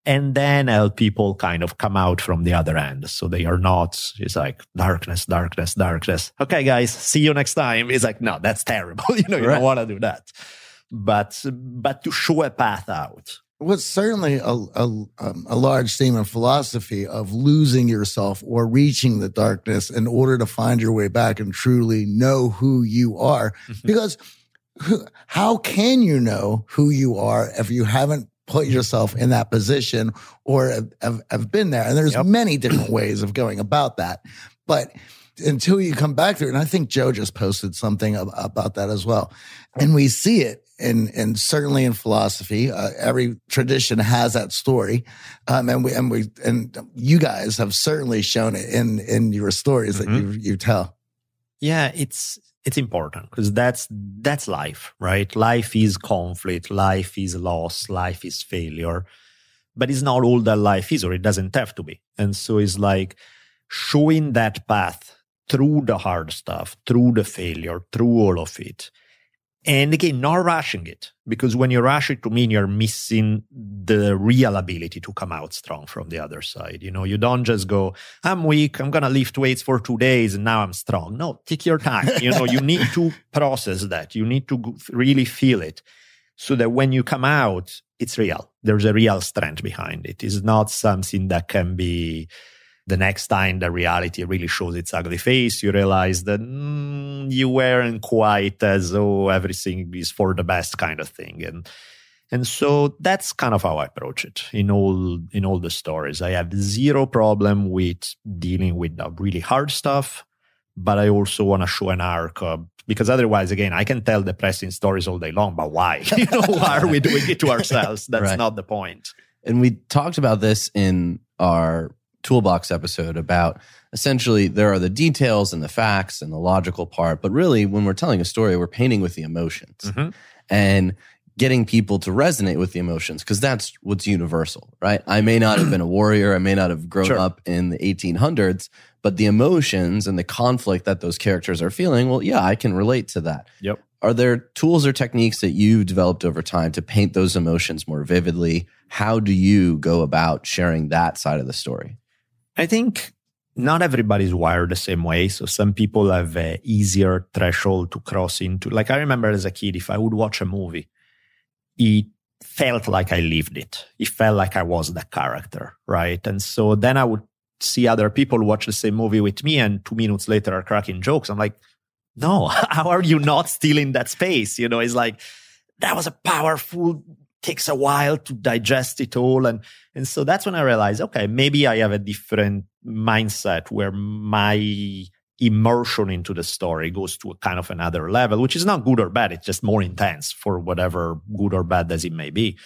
and then help people kind of come out from the other end. So they are not, it's like darkness, darkness, darkness. Okay, guys, see you next time. It's like, no, that's terrible. you know, you Right. don't want to do that. But, but to show a path out. What's certainly a, a, um, a large theme in philosophy of losing yourself or reaching the darkness in order to find your way back and truly know who you are. Because who, how can you know who you are if you haven't put yourself in that position or have, have, have been there? And there's Yep. many different ways of going about that. But until you come back through, and I think Joe just posted something ab- about that as well. And we see it in, and certainly in philosophy, uh, every tradition has that story. Um, and we, and we, and you guys have certainly shown it in, in your stories that Mhm. you, you tell. Yeah, it's it's important because that's that's life, right? Life is conflict, life is loss, life is failure, but it's not all that life is, or it doesn't have to be. And so it's like showing that path through the hard stuff, through the failure, through all of it. And again, not rushing it, because when you rush it, to me, you're missing the real ability to come out strong from the other side. You know, you don't just go, I'm weak, I'm going to lift weights for two days and now I'm strong. No, take your time. You know, you need to process that. You need to really feel it so that when you come out, it's real. There's a real strength behind it. It's not something that can be the next time the reality really shows its ugly face, you realize that mm, you weren't quite as, oh, everything is for the best kind of thing. And and so that's kind of how I approach it in all in all the stories. I have zero problem with dealing with the really hard stuff, but I also want to show an arc uh, because otherwise, again, I can tell depressing stories all day long, but why? You know, why are we doing it to ourselves? That's Right. not the point. And we talked about this in our Toolbox episode about essentially there are the details and the facts and the logical part, but really when we're telling a story, we're painting with the emotions Mhm. and getting people to resonate with the emotions because that's what's universal, right? I may not have been a warrior, I may not have grown Sure. up in the eighteen hundreds, but the emotions and the conflict that those characters are feeling, well, yeah, I can relate to that. Yep. Are there tools or techniques that you've developed over time to paint those emotions more vividly? How do you go about sharing that side of the story? I think not everybody's wired the same way. So some people have an easier threshold to cross into. Like I remember as a kid, if I would watch a movie, it felt like I lived it. It felt like I was the character, right? And so then I would see other people watch the same movie with me and two minutes later are cracking jokes. I'm like, no, how are you not still in that space? You know, it's like, that was a powerful, takes a while to digest it all. And, and so that's when I realized, okay, maybe I have a different mindset where my immersion into the story goes to a kind of another level, which is not good or bad. It's just more intense for whatever good or bad as it may be.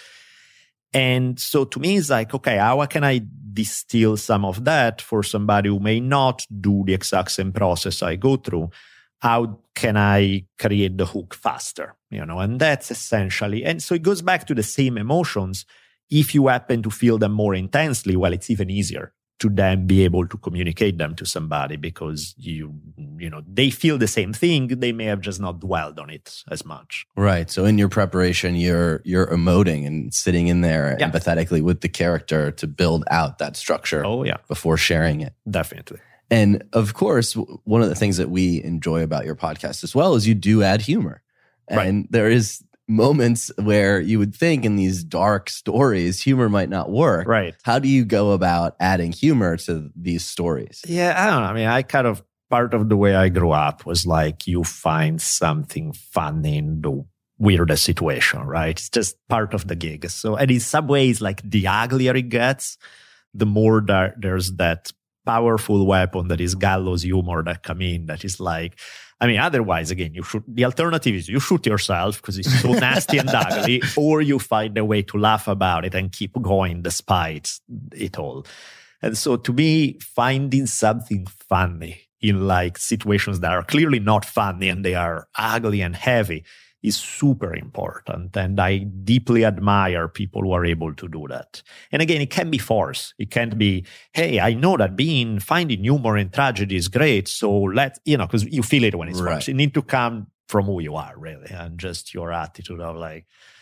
And so to me, it's like, okay, how can I distill some of that for somebody who may not do the exact same process I go through? How can I create the hook faster? You know, and that's essentially, and so it goes back to the same emotions. If you happen to feel them more intensely, well, it's even easier to then be able to communicate them to somebody because you, you know, they feel the same thing. They may have just not dwelled on it as much. Right. So in your preparation, you're you're emoting and sitting in there Yeah. empathetically with the character to build out that structure Oh, yeah, before sharing it. definitely. And of course, w- one of the things that we enjoy about your podcast as well is you do add humor. And Right. there is moments where you would think in these dark stories, humor might not work. Right. How do you go about adding humor to these stories? Yeah, I don't know. I mean, I kind of, part of the way I grew up was like you find something funny in the weirdest situation, right? It's just part of the gig. So, and in some ways, like the uglier it gets, the more that there's that powerful weapon that is gallows humor that come in that is like, I mean, otherwise, again, you shoot, the alternative is you shoot yourself because it's so nasty and ugly, or you find a way to laugh about it and keep going despite it all. And so to me, finding something funny in like situations that are clearly not funny and they are ugly and heavy is super important. And I deeply admire people who are able to do that. And again, it can be forced. It can't be, hey, I know that being, finding humor in tragedy is great. So let's, you know, because you feel it when it's Right. forced. You need to come from who you are, really, and just your attitude of like,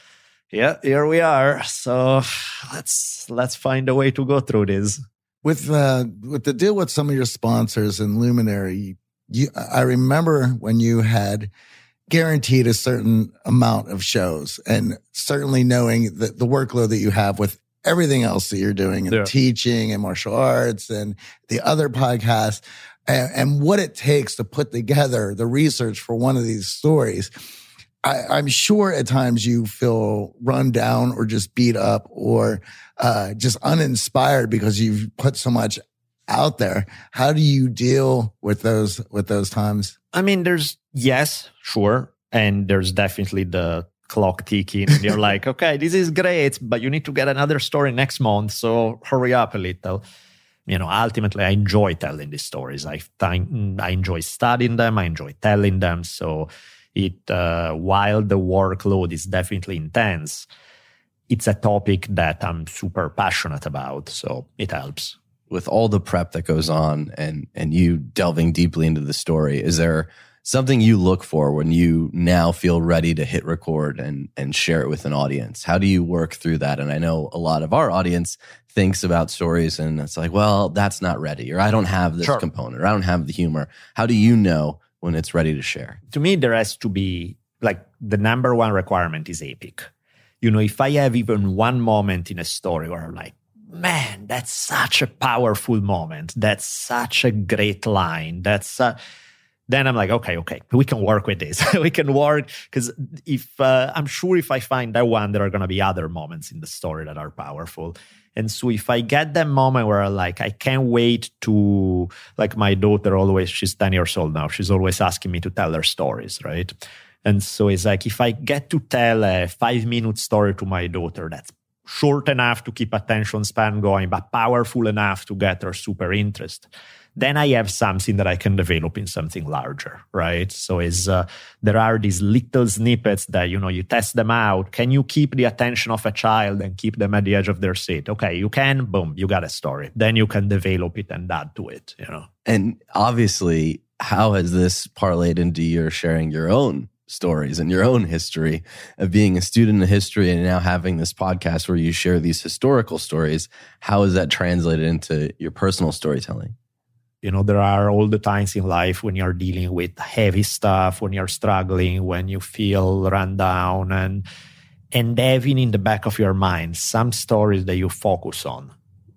Yeah, here we are. So let's let's find a way to go through this. With uh, with the deal with some of your sponsors and Luminary, you, I remember when you had guaranteed a certain amount of shows, and certainly knowing that the workload that you have with everything else that you're doing and yeah. teaching and martial arts and the other podcasts, and, and what it takes to put together the research for one of these stories. I, I'm sure at times you feel run down or just beat up or uh, just uninspired because you've put so much out there. How do you deal with those with those times? I mean, there's yes, sure, and there's definitely the clock ticking. And you're like, okay, this is great, but you need to get another story next month, so hurry up a little. You know, ultimately, I enjoy telling these stories. I find I enjoy studying them. I enjoy telling them. So. It uh, while the workload is definitely intense, it's a topic that I'm super passionate about, so it helps. With all the prep that goes on and and you delving deeply into the story, is there something you look for when you now feel ready to hit record and and share it with an audience? How do you work through that? And I know a lot of our audience thinks about stories and it's like, well, that's not ready, or I don't have this Sure. component, or I don't have the humor. How do you know when it's ready to share? To me, there has to be, like, the number one requirement is epic. You know, if I have even one moment in a story where I'm like, man, that's such a powerful moment. That's such a great line. That's, uh, then I'm like, okay, okay, we can work with this. we can work, because if, uh, I'm sure if I find that one, there are going to be other moments in the story that are powerful. And so if I get that moment where I like, I can't wait to, like my daughter always, she's ten years old now. She's always asking me to tell her stories, right? And so it's like, if I get to tell a five minute story to my daughter, that's short enough to keep attention span going, but powerful enough to get her super interest, then I have something that I can develop in something larger, right? So is uh, there are these little snippets that, you know, you test them out. Can you keep the attention of a child and keep them at the edge of their seat? Okay, you can, boom, you got a story. Then you can develop it and add to it, you know? And obviously, how has this parlayed into your sharing your own stories and your own history of being a student of history and now having this podcast where you share these historical stories? How is that translated into your personal storytelling? You know, there are all the times in life when you're dealing with heavy stuff, when you're struggling, when you feel run down, and and having in the back of your mind some stories that you focus on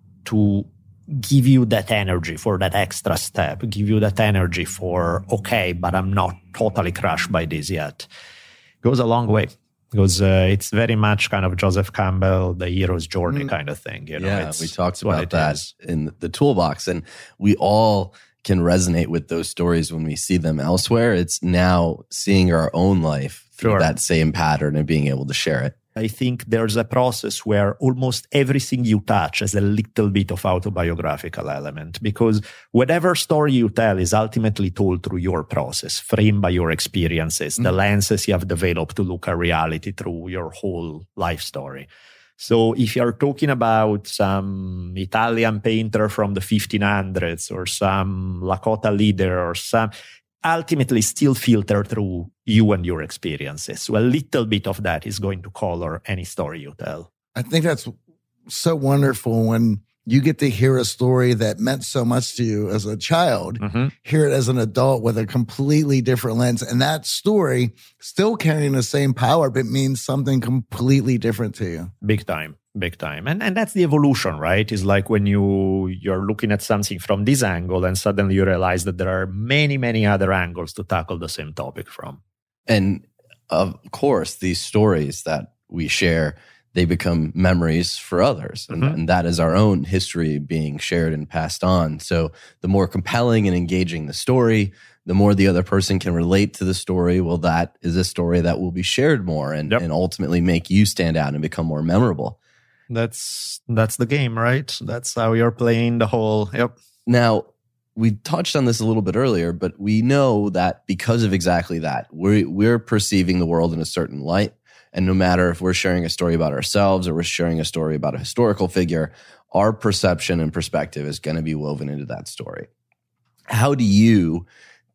to give you that energy for that extra step, give you that energy for, okay, but I'm not totally crushed by this yet, goes a long way. Because uh, it's very much kind of Joseph Campbell, the hero's journey mm. kind of thing. You know, yeah, it's, we talked it's about that is. in the toolbox, and we all can resonate with those stories when we see them elsewhere. It's now seeing our own life through sure. that same pattern and being able to share it. I think there's a process where almost everything you touch has a little bit of autobiographical element, because whatever story you tell is ultimately told through your process, framed by your experiences, mm-hmm. the lenses you have developed to look at reality through your whole life story. So if you're talking about some Italian painter from the fifteen hundreds or some Lakota leader or some, ultimately still filter through you and your experiences. So a little bit of that is going to color any story you tell. I think that's so wonderful when you get to hear a story that meant so much to you as a child, mm-hmm. hear it as an adult with a completely different lens. And that story still carrying the same power, but means something completely different to you. Big time. Big time. And and that's the evolution, right? It's like when you, you're looking at something from this angle and suddenly you realize that there are many, many other angles to tackle the same topic from. And of course, these stories that we share, they become memories for others. And, mm-hmm. and that is our own history being shared and passed on. So the more compelling and engaging the story, the more the other person can relate to the story. Well, that is a story that will be shared more and, yep. and ultimately make you stand out and become more memorable. That's that's the game, right? That's how you're playing the whole, yep. Now, we touched on this a little bit earlier, but we know that because of exactly that, we're, we're perceiving the world in a certain light. And no matter if we're sharing a story about ourselves or we're sharing a story about a historical figure, our perception and perspective is going to be woven into that story. How do you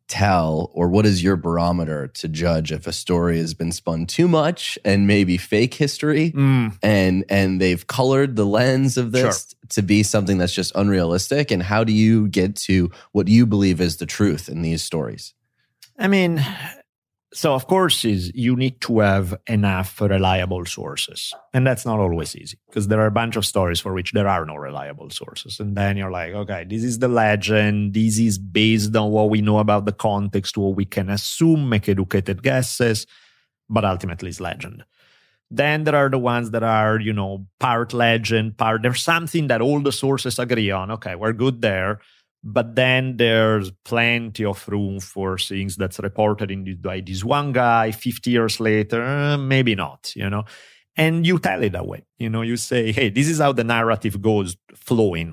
tell, or what is your barometer to judge if a story has been spun too much and maybe fake history Mm. and and they've colored the lens of this Sure. to be something that's just unrealistic? And how do you get to what you believe is the truth in these stories? I mean, so of course is you need to have enough reliable sources. And that's not always easy because there are a bunch of stories for which there are no reliable sources. And then you're like, okay, this is the legend. This is based on what we know about the context, what we can assume, make educated guesses, but ultimately it's legend. Then there are the ones that are, you know, part legend, part, there's something that all the sources agree on. Okay, we're good there. But then there's plenty of room for things that's reported in this, by this one guy fifty years later, uh, maybe not, you know. And you tell it that way. You know, you say, hey, this is how the narrative goes flowing.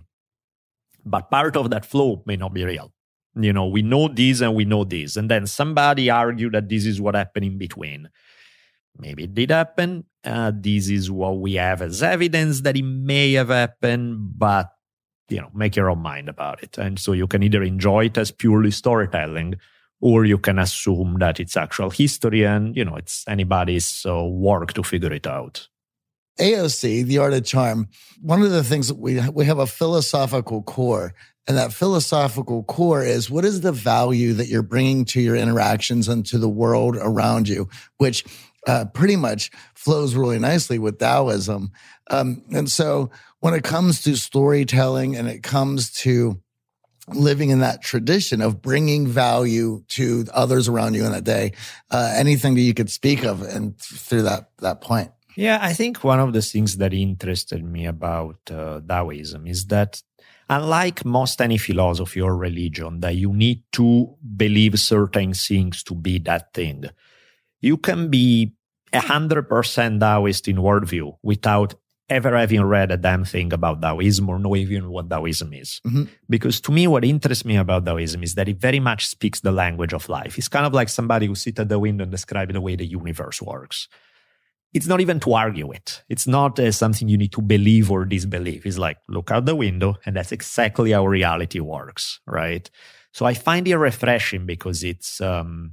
But part of that flow may not be real. You know, we know this and we know this. And then somebody argued that this is what happened in between. Maybe it did happen. Uh, this is what we have as evidence that it may have happened, but you know, make your own mind about it. And so you can either enjoy it as purely storytelling, or you can assume that it's actual history and, you know, it's anybody's uh, work to figure it out. A O C, The Art of Charm, one of the things that we, we have a philosophical core, and that philosophical core is what is the value that you're bringing to your interactions and to the world around you, which uh, pretty much flows really nicely with Taoism. Um, and so when it comes to storytelling and it comes to living in that tradition of bringing value to others around you in that day, uh, anything that you could speak of and through that, that point. Yeah, I think one of the things that interested me about uh, Taoism is that unlike most any philosophy or religion that you need to believe certain things to be that thing, you can be one hundred percent Taoist in worldview without ever having read a damn thing about Taoism or know even what Taoism is. Mm-hmm. Because to me, what interests me about Taoism is that it very much speaks the language of life. It's kind of like somebody who sits at the window and describes the way the universe works. It's not even to argue it. It's not uh, something you need to believe or disbelieve. It's like, look out the window, and that's exactly how reality works, right? So I find it refreshing because it's... Um,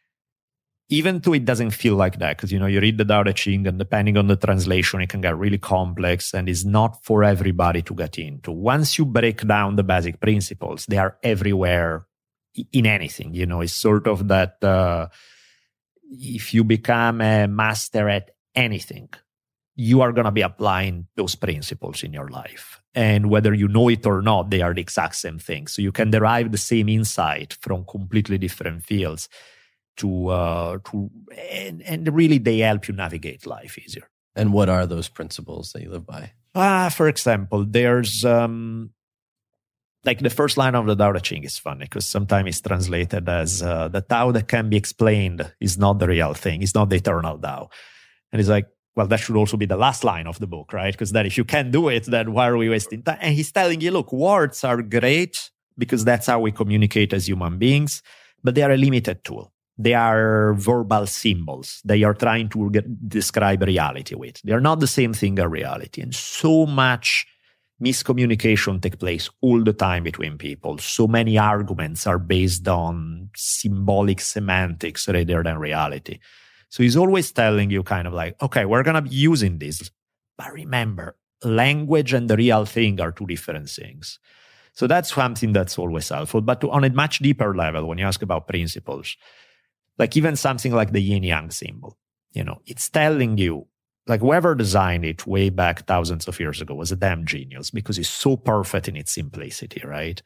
even though it doesn't feel like that, because, you know, you read the Tao Te Ching and depending on the translation, it can get really complex and it's not for everybody to get into. Once you break down the basic principles, they are everywhere in anything. You know, it's sort of that uh, if you become a master at anything, you are going to be applying those principles in your life. And whether you know it or not, they are the exact same thing. So you can derive the same insight from completely different fields. To, uh, to and, and really they help you navigate life easier. And what are those principles that you live by? Ah, for example, there's um, like the first line of the Tao Te Ching is funny because sometimes it's translated as uh, the Tao that can be explained is not the real thing. It's not the eternal Tao. And it's like, well, that should also be the last line of the book, right? Because that if you can't do it, then why are we wasting time? And he's telling you, look, words are great because that's how we communicate as human beings, but they are a limited tool. They are verbal symbols. They are trying to get, describe reality with. They are not the same thing as reality. And so much miscommunication takes place all the time between people. So many arguments are based on symbolic semantics rather than reality. So he's always telling you kind of like, okay, we're going to be using this. But remember, language and the real thing are two different things. So that's something that's always helpful. But to, on a much deeper level, when you ask about principles, like even something like the yin-yang symbol, you know, it's telling you, like whoever designed it way back thousands of years ago was a damn genius because it's so perfect in its simplicity, right?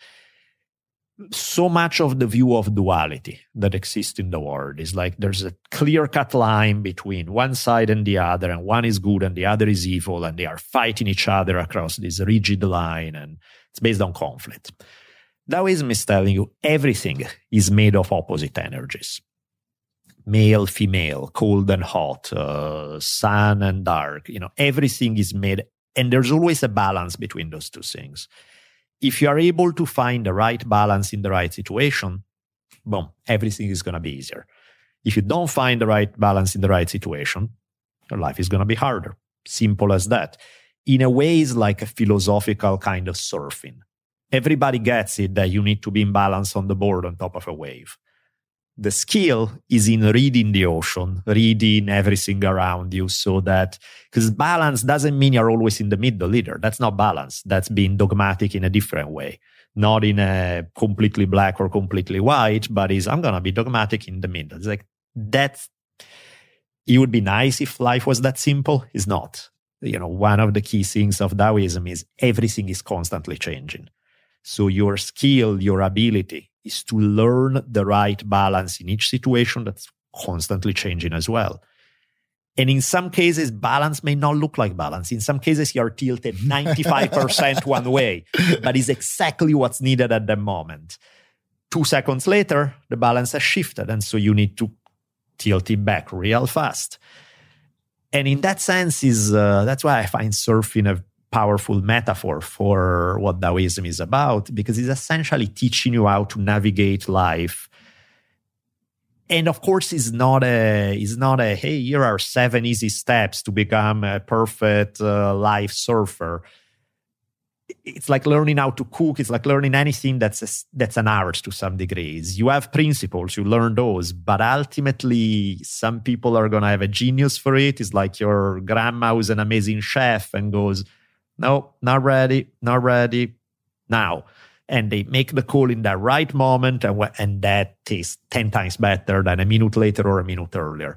So much of the view of duality that exists in the world is like there's a clear-cut line between one side and the other, and one is good and the other is evil, and they are fighting each other across this rigid line, and it's based on conflict. Taoism is telling you everything is made of opposite energies. Male, female, cold and hot, uh, sun and dark, you know, everything is made, and there's always a balance between those two things. If you are able to find the right balance in the right situation, boom, everything is going to be easier. If you don't find the right balance in the right situation, your life is going to be harder. Simple as that. In a way, it's like a philosophical kind of surfing. Everybody gets it that you need to be in balance on the board on top of a wave. The skill is in reading the ocean, reading everything around you so that, because balance doesn't mean you're always in the middle either. That's not balance. That's being dogmatic in a different way. Not in a completely black or completely white, but is I'm going to be dogmatic in the middle. It's like, that's, it would be nice if life was that simple. It's not. You know, one of the key things of Taoism is everything is constantly changing. So your skill, your ability is to learn the right balance in each situation that's constantly changing as well. And in some cases, balance may not look like balance. In some cases, you're tilted ninety-five percent one way, but it's exactly what's needed at the moment. Two seconds later, the balance has shifted, and so you need to tilt it back real fast. And in that sense, is uh, that's why I find surfing a powerful metaphor for what Taoism is about, because it's essentially teaching you how to navigate life. And of course, it's not a, it's not a, hey, here are seven easy steps to become a perfect uh, life surfer. It's like learning how to cook. It's like learning anything that's a, that's an art to some degrees. You have principles, you learn those, but ultimately, some people are going to have a genius for it. It's like your grandma who's an amazing chef and goes, no, not ready, not ready, now. And they make the call in the right moment, and, and that tastes ten times better than a minute later or a minute earlier.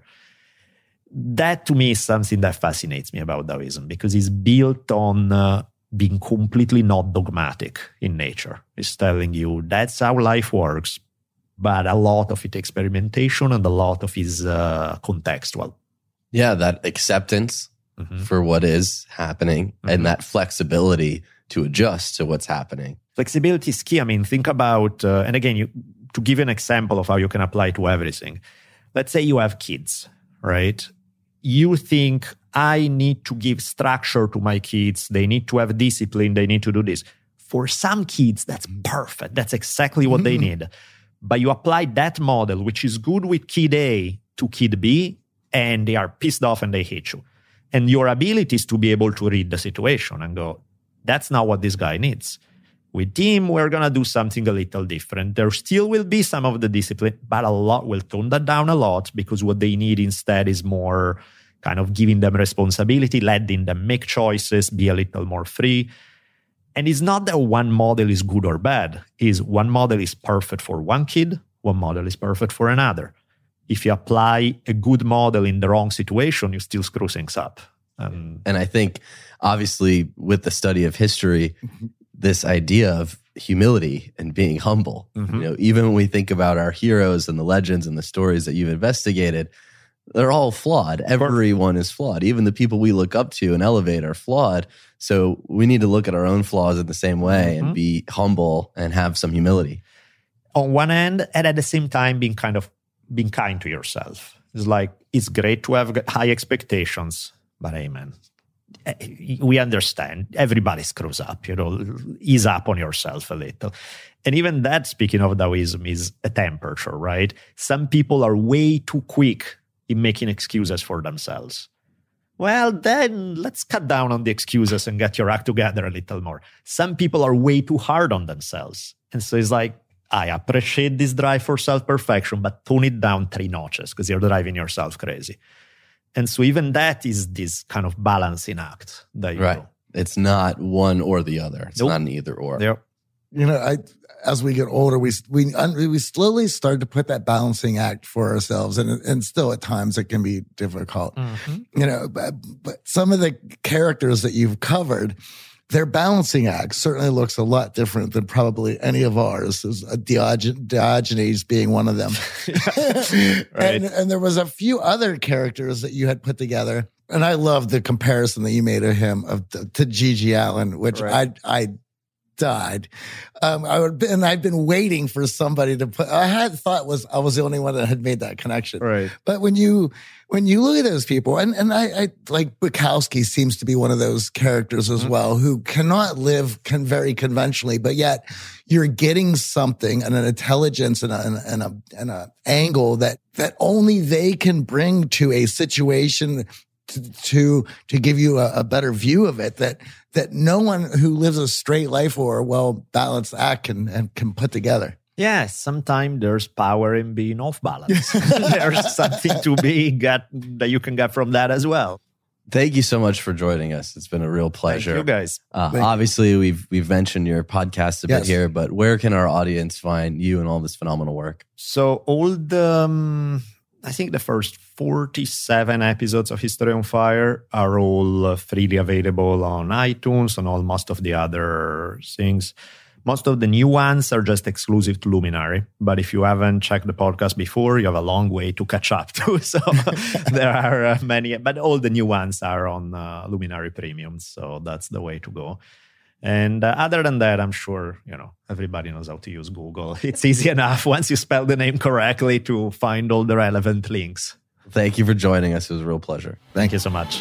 That, to me, is something that fascinates me about Taoism, because it's built on uh, being completely not dogmatic in nature. It's telling you that's how life works, but a lot of it experimentation and a lot of it is uh, contextual. Yeah, that acceptance mm-hmm. for what is happening mm-hmm. and that flexibility to adjust to what's happening. Flexibility is key. I mean, think about, uh, and again, you, to give you an example of how you can apply to everything. Let's say you have kids, right? You think, I need to give structure to my kids. They need to have discipline. They need to do this. For some kids, that's perfect. That's exactly what mm. they need. But you apply that model, which is good with kid A to kid B, and they are pissed off and they hate you. And your ability is to be able to read the situation and go, that's not what this guy needs. With him, we're going to do something a little different. There still will be some of the discipline, but a lot will tone that down a lot, because what they need instead is more kind of giving them responsibility, letting them make choices, be a little more free. And it's not that one model is good or bad. It's one model is perfect for one kid, one model is perfect for another. If you apply a good model in the wrong situation, you still screw things up. Um, and I think, obviously, with the study of history, this idea of humility and being humble, mm-hmm. you know, even when we think about our heroes and the legends and the stories that you've investigated, they're all flawed. Everyone is flawed. Even the people we look up to and elevate are flawed. So we need to look at our own flaws in the same way mm-hmm. and be humble and have some humility. On one end, and at the same time, being kind of being kind to yourself. It's like, it's great to have high expectations, but hey, man, we understand everybody screws up, you know, ease up on yourself a little. And even that, speaking of Taoism, is a temperature, right? Some people are way too quick in making excuses for themselves. Well, then let's cut down on the excuses and get your act together a little more. Some people are way too hard on themselves. And so it's like, I appreciate this drive for self-perfection, but tone it down three notches because you're driving yourself crazy. And so even that is this kind of balancing act. That you right. know. It's not one or the other. It's nope. not an either or. Yep. You know, I as we get older, we we we slowly start to put that balancing act for ourselves, and and still at times it can be difficult. Mm-hmm. You know, but, but some of the characters that you've covered, their balancing act certainly looks a lot different than probably any of ours. There's a Diogen- Diogenes being one of them. right. and, and there was a few other characters that you had put together. And I love the comparison that you made of him of to Gigi Allen, which right. I I died. Um, I would, and I'd been waiting for somebody to put. I had thought was I was the only one that had made that connection. Right. But when you when you look at those people, and and I, I like Bukowski seems to be one of those characters as mm-hmm. well, who cannot live can very conventionally, but yet you're getting something and an intelligence and a and a and a angle that that only they can bring to a situation. To, to to give you a, a better view of it, that that no one who lives a straight life or a well balanced act can and can put together. Yeah, sometimes there's power in being off balance. There's something to be got that you can get from that as well. Thank you so much for joining us. It's been a real pleasure. Thank you guys. Uh, obviously, you. we've we've mentioned your podcast a yes. bit here, but where can our audience find you and all this phenomenal work? So all the, um, I think the first forty-seven episodes of History on Fire are all uh, freely available on iTunes and all most of the other things. Most of the new ones are just exclusive to Luminary. But if you haven't checked the podcast before, you have a long way to catch up to. So there are uh, many, but all the new ones are on uh, Luminary Premium. So that's the way to go. And uh, other than that, I'm sure, you know, everybody knows how to use Google. It's easy enough once you spell the name correctly to find all the relevant links. Thank you for joining us. It was a real pleasure. Thank you so much.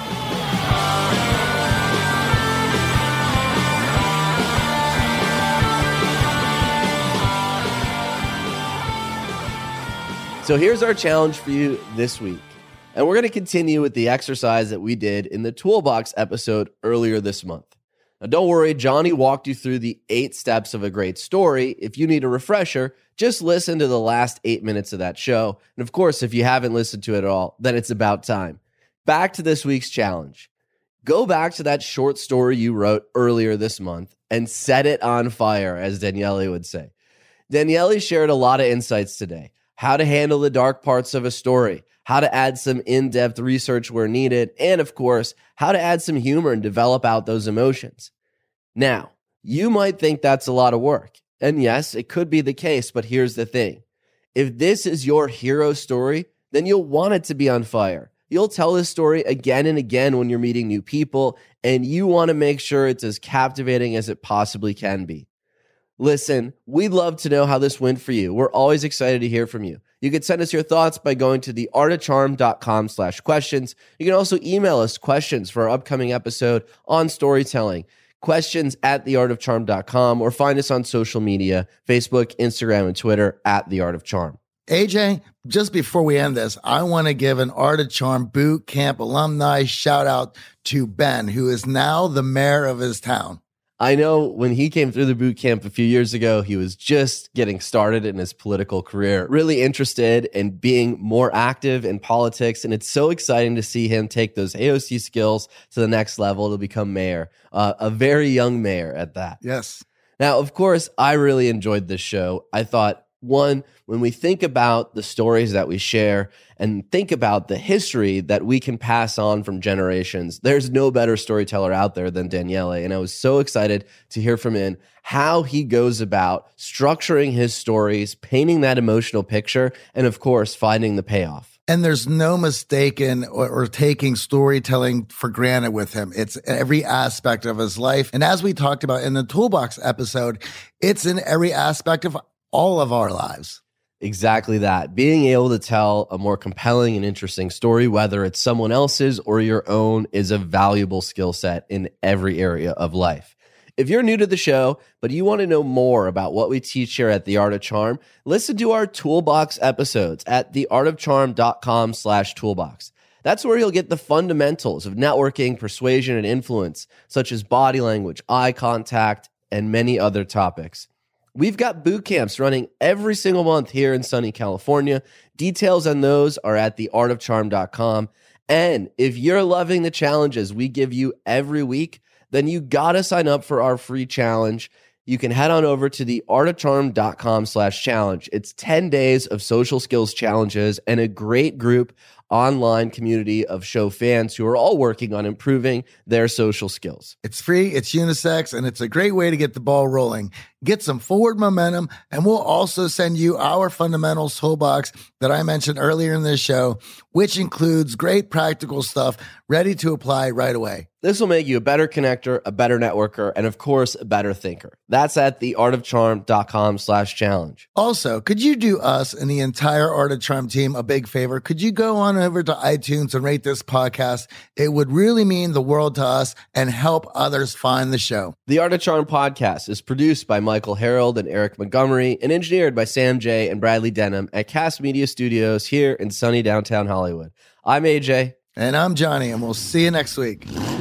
So here's our challenge for you this week. And we're going to continue with the exercise that we did in the Toolbox episode earlier this month. Now, don't worry, Johnny walked you through the eight steps of a great story. If you need a refresher, just listen to the last eight minutes of that show. And of course, if you haven't listened to it at all, then it's about time. Back to this week's challenge. Go back to that short story you wrote earlier this month and set it on fire, as Daniele would say. Daniele shared a lot of insights today. How to handle the dark parts of a story, how to add some in-depth research where needed, and of course, how to add some humor and develop out those emotions. Now, you might think that's a lot of work. And yes, it could be the case, but here's the thing. If this is your hero story, then you'll want it to be on fire. You'll tell this story again and again when you're meeting new people, and you want to make sure it's as captivating as it possibly can be. Listen, we'd love to know how this went for you. We're always excited to hear from you. You can send us your thoughts by going to theartofcharm.com slash questions. You can also email us questions for our upcoming episode on storytelling. Questions at the art of charm dot com, or find us on social media, Facebook, Instagram, and Twitter at The Art of Charm. A J, just before we end this, I want to give an Art of Charm boot camp alumni shout out to Ben, who is now the mayor of his town. I know when he came through the boot camp a few years ago, he was just getting started in his political career, really interested in being more active in politics. And it's so exciting to see him take those A O C skills to the next level to become mayor, uh, a very young mayor at that. Yes. Now, of course, I really enjoyed this show. I thought, one, when we think about the stories that we share and think about the history that we can pass on from generations, there's no better storyteller out there than Daniele. And I was so excited to hear from him how he goes about structuring his stories, painting that emotional picture, and of course, finding the payoff. And there's no mistaking or, or taking storytelling for granted with him. It's every aspect of his life. And as we talked about in the Toolbox episode, it's in every aspect of all of our lives. Exactly that. Being able to tell a more compelling and interesting story, whether it's someone else's or your own, is a valuable skill set in every area of life. If you're new to the show, but you want to know more about what we teach here at The Art of Charm, listen to our Toolbox episodes at theartofcharm.com slash toolbox. That's where you'll get the fundamentals of networking, persuasion, and influence, such as body language, eye contact, and many other topics. We've got boot camps running every single month here in sunny California. Details on those are at the art of charm dot com. And if you're loving the challenges we give you every week, then you gotta sign up for our free challenge. You can head on over to theartofcharm.com slash challenge. It's ten days of social skills challenges and a great group online community of show fans who are all working on improving their social skills. It's free, it's unisex, and it's a great way to get the ball rolling. Get some forward momentum, and we'll also send you our fundamentals toolbox that I mentioned earlier in this show, which includes great practical stuff ready to apply right away. This will make you a better connector, a better networker, and of course, a better thinker. That's at theartofcharm.com slash challenge. Also, could you do us and the entire Art of Charm team a big favor? Could you go on over to iTunes and rate this podcast? It would really mean the world to us and help others find the show. The Art of Charm podcast is produced by Michael Harold and Eric Montgomery and engineered by Sam J. and Bradley Denham at Cast Media Studios here in sunny downtown Hollywood. I'm A J. And I'm Johnny, and we'll see you next week.